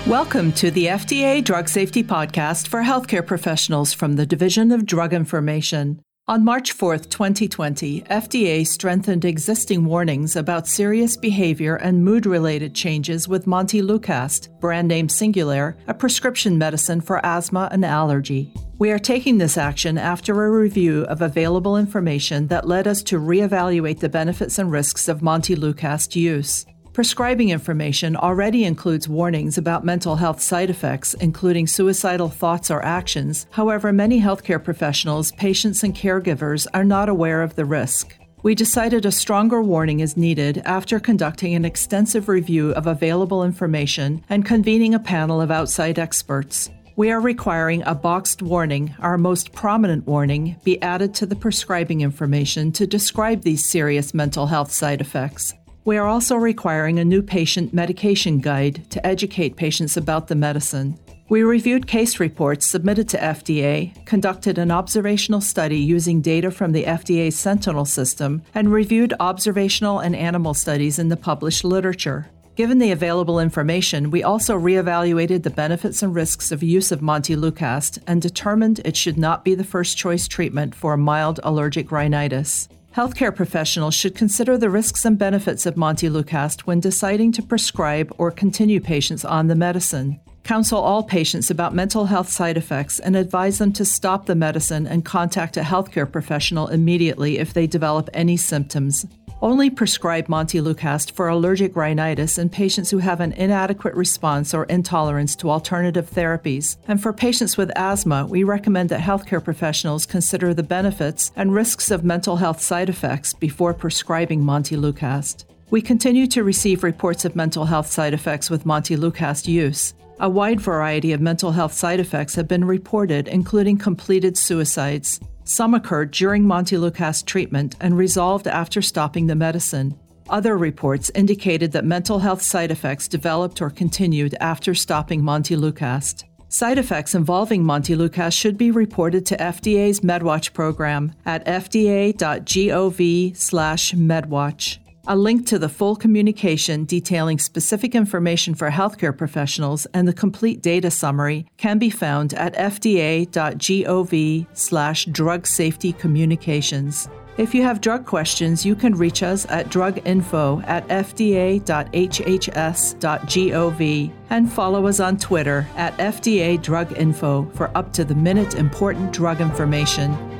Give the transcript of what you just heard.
Welcome to the FDA Drug Safety Podcast for healthcare professionals from the Division of Drug Information. On March 4, 2020, FDA strengthened existing warnings about serious behavior and mood-related changes with Montelukast, brand name Singulair, a prescription medicine for asthma and allergy. We are taking this action after a review of available information that led us to reevaluate the benefits and risks of Montelukast use. Prescribing information already includes warnings about mental health side effects, including suicidal thoughts or actions. However, many healthcare professionals, patients, and caregivers are not aware of the risk. We decided a stronger warning is needed after conducting an extensive review of available information and convening a panel of outside experts. We are requiring a boxed warning, our most prominent warning, be added to the prescribing information to describe these serious mental health side effects. We are also requiring a new patient medication guide to educate patients about the medicine. We reviewed case reports submitted to FDA, conducted an observational study using data from the FDA's Sentinel system, and reviewed observational and animal studies in the published literature. Given the available information, we also reevaluated the benefits and risks of use of Montelukast and determined it should not be the first choice treatment for mild allergic rhinitis. Healthcare professionals should consider the risks and benefits of Montelukast when deciding to prescribe or continue patients on the medicine. Counsel all patients about mental health side effects and advise them to stop the medicine and contact a healthcare professional immediately if they develop any symptoms. Only prescribe Montelukast for allergic rhinitis in patients who have an inadequate response or intolerance to alternative therapies. And for patients with asthma, we recommend that healthcare professionals consider the benefits and risks of mental health side effects before prescribing Montelukast. We continue to receive reports of mental health side effects with Montelukast use. A wide variety of mental health side effects have been reported, including completed suicides. Some occurred during Montelukast treatment and resolved after stopping the medicine. Other reports indicated that mental health side effects developed or continued after stopping Montelukast. Side effects involving Montelukast should be reported to FDA's MedWatch program at fda.gov/medwatch. A link to the full communication detailing specific information for healthcare professionals and the complete data summary can be found at fda.gov/drug-safety-communications. If you have drug questions, you can reach us at druginfo@fda.hhs.gov and follow us on Twitter at FDA Drug Info for up-to-the-minute important drug information.